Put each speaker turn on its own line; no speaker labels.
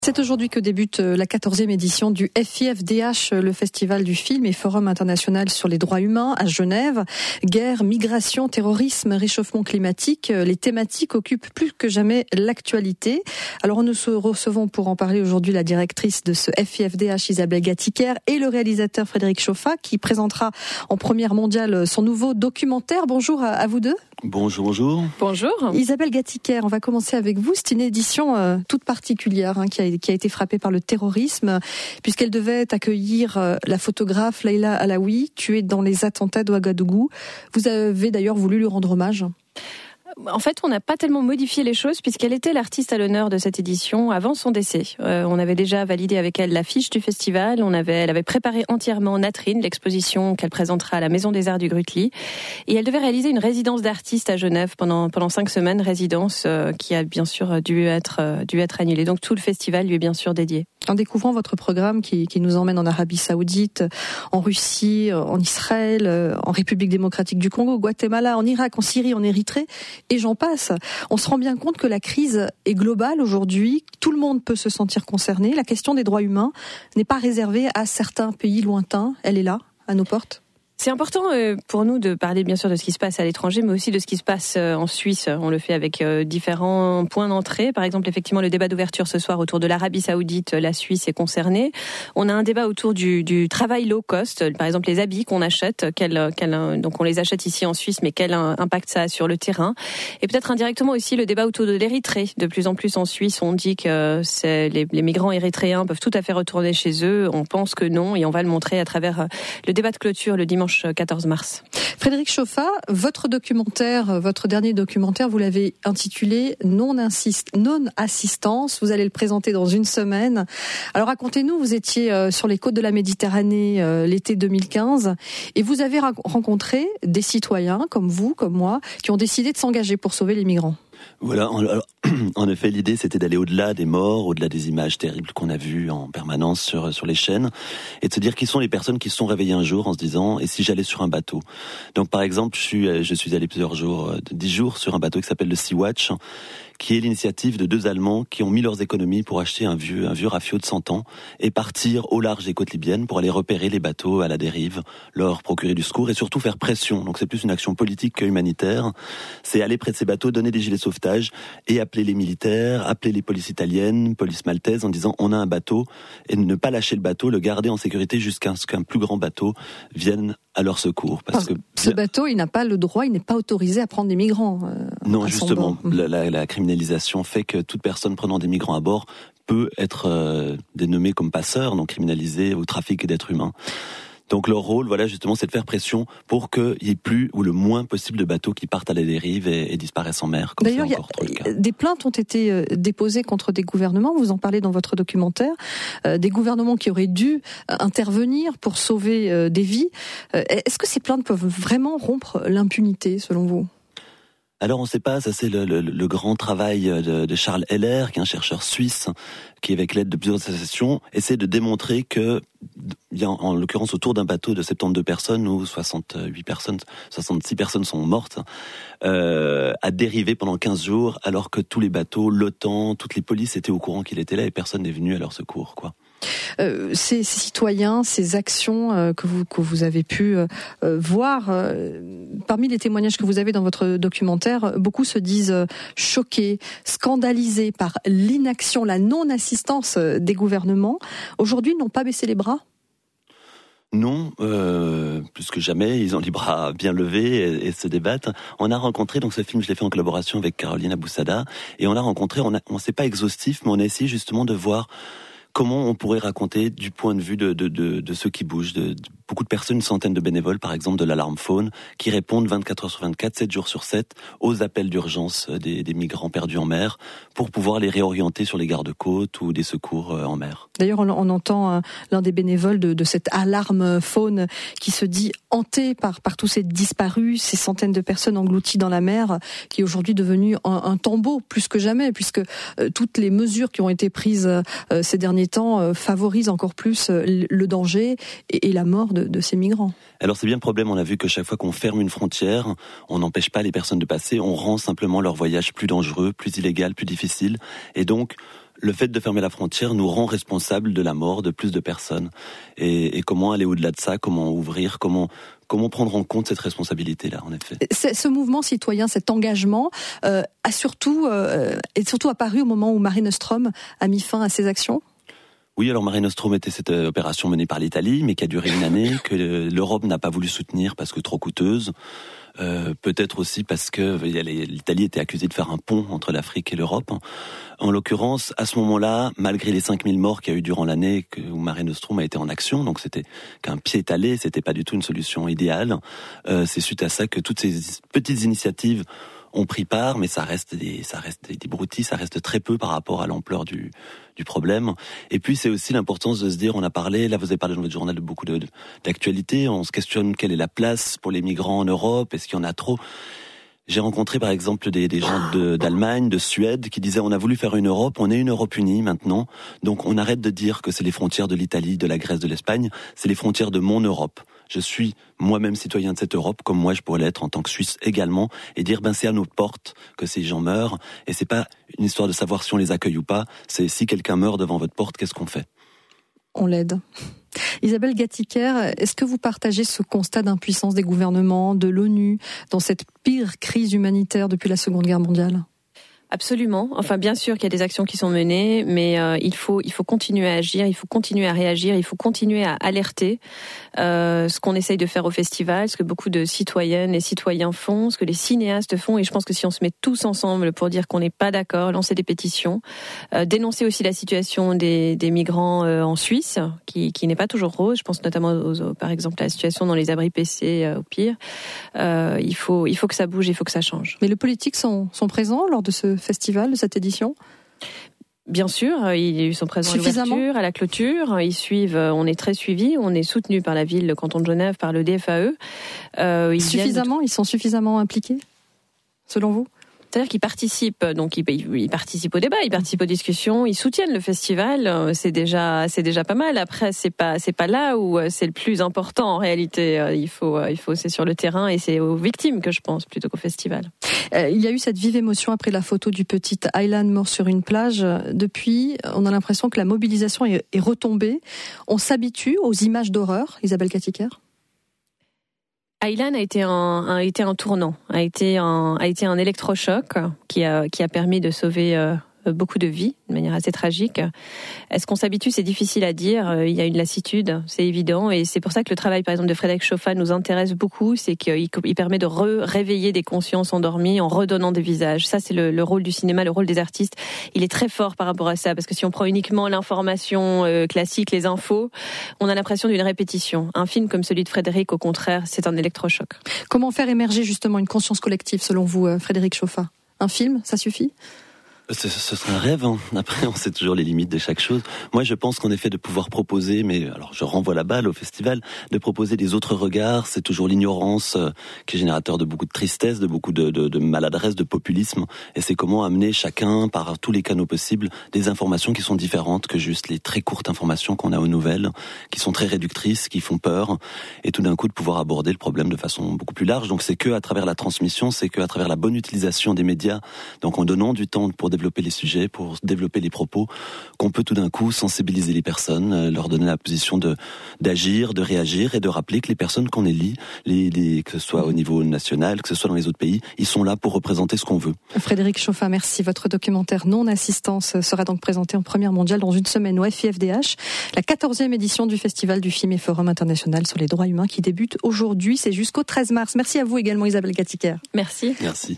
C'est aujourd'hui que débute la 14e édition du FIFDH, le Festival du film et Forum international sur les droits humains à Genève. Guerre, migration, terrorisme, réchauffement climatique, les thématiques occupent plus que jamais l'actualité. Alors nous recevons pour en parler aujourd'hui la directrice de ce FIFDH, Isabelle Gatiker, et le réalisateur Frédéric Chauffat, qui présentera en première mondiale son nouveau documentaire. Bonjour à vous deux.
Bonjour, bonjour.
Bonjour.
Isabelle Gatiker, on va commencer avec vous. C'est une édition toute particulière qui a été frappée par le terrorisme, puisqu'elle devait accueillir la photographe Leïla Alaoui, tuée dans les attentats d'Ouagadougou. Vous avez d'ailleurs voulu lui rendre hommage.
En fait, on n'a pas tellement modifié les choses puisqu'elle était l'artiste à l'honneur de cette édition avant son décès. On avait déjà validé avec elle l'affiche du festival. Elle avait préparé entièrement Natrine, l'exposition qu'elle présentera à la Maison des Arts du Grutli. Et elle devait réaliser une résidence d'artiste à Genève pendant 5 semaines, résidence qui a bien sûr dû être annulée. Donc tout le festival lui est bien sûr dédié.
En découvrant votre programme qui nous emmène en Arabie Saoudite, en Russie, en Israël, en République démocratique du Congo, au Guatemala, en Irak, en Syrie, en Érythrée, et j'en passe, on se rend bien compte que la crise est globale aujourd'hui, tout le monde peut se sentir concerné, la question des droits humains n'est pas réservée à certains pays lointains, elle est là, à nos portes.
C'est important pour nous de parler bien sûr de ce qui se passe à l'étranger, mais aussi de ce qui se passe en Suisse. On le fait avec différents points d'entrée. Par exemple, effectivement, le débat d'ouverture ce soir autour de l'Arabie Saoudite, la Suisse est concernée. On a un débat autour du travail low cost. Par exemple, les habits qu'on achète, donc on les achète ici en Suisse, mais quel impact ça a sur le terrain. Et peut-être indirectement aussi le débat autour de l'Érythrée. De plus en plus en Suisse, on dit que les migrants érythréens peuvent tout à fait retourner chez eux. On pense que non, et on va le montrer à travers le débat de clôture le dimanche 14 mars.
Frédéric Chauffat, votre dernier documentaire, vous l'avez intitulé Non-assistance. Vous allez le présenter dans une semaine. Alors racontez-nous, vous étiez sur les côtes de la Méditerranée l'été 2015 et vous avez rencontré des citoyens comme vous, comme moi, qui ont décidé de s'engager pour sauver les migrants.
Voilà, en effet, l'idée c'était d'aller au-delà des morts, au-delà des images terribles qu'on a vues en permanence sur les chaînes, et de se dire qui sont les personnes qui se sont réveillées un jour en se disant et si j'allais sur un bateau. Donc par exemple, je suis allé 10 jours sur un bateau qui s'appelle le Sea-Watch, qui est l'initiative de 2 Allemands qui ont mis leurs économies pour acheter un vieux rafio de 100 ans et partir au large des côtes libyennes pour aller repérer les bateaux à la dérive, leur procurer du secours et surtout faire pression. Donc c'est plus une action politique que humanitaire. C'est aller près de ces bateaux, donner des gilets de sauvetage et appeler les militaires, appeler les polices italiennes, police maltaise en disant on a un bateau et ne pas lâcher le bateau, le garder en sécurité jusqu'à ce qu'un plus grand bateau vienne à leur secours. Parce que
ce bateau, il n'a pas le droit, il n'est pas autorisé à prendre des migrants.
Non, justement, la criminalisation fait que toute personne prenant des migrants à bord peut être dénommée comme passeur, donc criminalisée au trafic d'êtres humains. Donc leur rôle, voilà, justement, c'est de faire pression pour qu'il y ait plus ou le moins possible de bateaux qui partent à la dérive et disparaissent en mer.
D'ailleurs, des plaintes ont été déposées contre des gouvernements, vous en parlez dans votre documentaire, des gouvernements qui auraient dû intervenir pour sauver des vies. Est-ce que ces plaintes peuvent vraiment rompre l'impunité, selon vous ?
Alors on ne sait pas, ça c'est le grand travail de Charles Heller, qui est un chercheur suisse, qui avec l'aide de plusieurs associations essaie de démontrer que, en l'occurrence autour d'un bateau de 72 personnes, où 66 personnes sont mortes, a dérivé pendant 15 jours, alors que tous les bateaux, l'OTAN, toutes les polices étaient au courant qu'il était là et personne n'est venu à leur secours, quoi.
Ces citoyens, ces actions que vous avez pu voir, parmi les témoignages que vous avez dans votre documentaire, beaucoup se disent choqués, scandalisés par l'inaction, la non-assistance des gouvernements. Aujourd'hui, ils n'ont pas baissé les bras ?
Non, plus que jamais, ils ont les bras bien levés et se débattent. On a rencontré, donc ce film je l'ai fait en collaboration avec Caroline Aboussada, et on l'a rencontré, on c'est pas exhaustif, mais on a essayé justement de voir comment on pourrait raconter du point de vue de ceux qui bougent, de beaucoup de personnes, une centaine de bénévoles par exemple de l'Alarme Faune, qui répondent 24 heures sur 24, 7 jours sur 7 aux appels d'urgence des migrants perdus en mer pour pouvoir les réorienter sur les gardes-côtes ou des secours en mer.
D'ailleurs on entend l'un des bénévoles de cette Alarme Faune qui se dit hanté par tous ces disparus, ces centaines de personnes englouties dans la mer, qui est aujourd'hui devenue un tombeau plus que jamais, puisque toutes les mesures qui ont été prises ces derniers temps favorisent encore plus le danger et la mort de ces migrants.
Alors c'est bien le problème, on a vu que chaque fois qu'on ferme une frontière, on n'empêche pas les personnes de passer, on rend simplement leur voyage plus dangereux, plus illégal, plus difficile, et donc le fait de fermer la frontière nous rend responsables de la mort de plus de personnes. Et comment aller au-delà de ça, comment ouvrir, comment prendre en compte cette responsabilité-là, en effet.
Ce mouvement citoyen, cet engagement, est surtout apparu au moment où Mare Nostrum a mis fin à ses actions ?
Oui, alors Mare Nostrum était cette opération menée par l'Italie, mais qui a duré une année, que l'Europe n'a pas voulu soutenir parce que trop coûteuse. Peut-être aussi parce que l'Italie était accusée de faire un pont entre l'Afrique et l'Europe. En l'occurrence, à ce moment-là, malgré les 5000 morts qu'il y a eu durant l'année où Mare Nostrum a été en action, donc c'était qu'un pied étalé, c'était pas du tout une solution idéale. C'est suite à ça que toutes ces petites initiatives ont pris part, mais ça reste des broutilles, ça reste très peu par rapport à l'ampleur du problème. Et puis c'est aussi l'importance de se dire, on a parlé, là vous avez parlé dans votre journal de beaucoup d'actualités, on se questionne quelle est la place pour les migrants en Europe, est-ce qu'il y en a trop ? J'ai rencontré par exemple des gens d'Allemagne, de Suède, qui disaient on a voulu faire une Europe, on est une Europe unie maintenant, donc on arrête de dire que c'est les frontières de l'Italie, de la Grèce, de l'Espagne, c'est les frontières de mon Europe. Je suis moi-même citoyen de cette Europe, comme moi je pourrais l'être en tant que Suisse également, et dire c'est à nos portes que ces gens meurent, et c'est pas une histoire de savoir si on les accueille ou pas, c'est si quelqu'un meurt devant votre porte, qu'est-ce qu'on fait ?
On l'aide. Isabelle Gatiker, est-ce que vous partagez ce constat d'impuissance des gouvernements, de l'ONU, dans cette pire crise humanitaire depuis la Seconde Guerre mondiale ?
Absolument. Enfin, bien sûr qu'il y a des actions qui sont menées, mais il faut continuer à agir, il faut continuer à réagir, il faut continuer à alerter ce qu'on essaye de faire au festival, ce que beaucoup de citoyennes et citoyens font, ce que les cinéastes font. Et je pense que si on se met tous ensemble pour dire qu'on n'est pas d'accord, lancer des pétitions, dénoncer aussi la situation des migrants en Suisse, qui n'est pas toujours rose. Je pense notamment par exemple à la situation dans les abris PC au pire. Il faut que ça bouge, il faut que ça change.
Mais les politiques sont présents lors de ce festival, de cette édition ?
Bien sûr, ils sont présents à l'ouverture, à la clôture. Ils suivent. On est très suivis. On est soutenu par la ville, le canton de Genève, par le DFAE.
Ils sont suffisamment impliqués, selon vous ?
C'est-à-dire qu'ils participent, donc ils participent au débat, ils participent aux discussions, ils soutiennent le festival, c'est déjà pas mal. Après, c'est pas là où c'est le plus important en réalité. Il faut c'est sur le terrain et c'est aux victimes que je pense plutôt qu'au festival.
Il y a eu cette vive émotion après la photo du petit Aylan mort sur une plage. Depuis, on a l'impression que la mobilisation est retombée. On s'habitue aux images d'horreur, Isabelle Gatiker ?
Aylan a été un tournant, a été un électrochoc qui a permis de sauver beaucoup de vies de manière assez tragique. Est-ce qu'on s'habitue ? C'est difficile à dire. Il y a une lassitude, c'est évident, et c'est pour ça que le travail, par exemple, de Frédéric Chauffat nous intéresse beaucoup. C'est qu'il permet de réveiller des consciences endormies en redonnant des visages. Ça, c'est le rôle du cinéma, le rôle des artistes. Il est très fort par rapport à ça, parce que si on prend uniquement l'information classique, les infos, on a l'impression d'une répétition. Un film comme celui de Frédéric, au contraire, c'est un électrochoc.
Comment faire émerger justement une conscience collective, selon vous, Frédéric Chauffat ? Un film, ça suffit ?
Ce serait un rêve, hein. Après, on sait toujours les limites de chaque chose. Moi, je pense qu'en effet, de pouvoir proposer, mais alors je renvoie la balle au festival, de proposer des autres regards, c'est toujours l'ignorance qui est générateur de beaucoup de tristesse, de beaucoup de maladresse, de populisme. Et c'est comment amener chacun, par tous les canaux possibles, des informations qui sont différentes que juste les très courtes informations qu'on a aux nouvelles, qui sont très réductrices, qui font peur, et tout d'un coup de pouvoir aborder le problème de façon beaucoup plus large. Donc c'est que à travers la transmission, c'est que à travers la bonne utilisation des médias, donc en donnant du temps pour développer les sujets, pour développer les propos, qu'on peut tout d'un coup sensibiliser les personnes, leur donner la position d'agir, de réagir et de rappeler que les personnes qu'on élit, que ce soit au niveau national, que ce soit dans les autres pays, ils sont là pour représenter ce qu'on veut.
Frédéric Chauffat, merci. Votre documentaire Non-assistance sera donc présenté en première mondiale dans une semaine au FIFDH, la 14e édition du Festival du film et Forum international sur les droits humains qui débute aujourd'hui. C'est jusqu'au 13 mars. Merci à vous également, Isabelle Gatiker.
Merci.
Merci.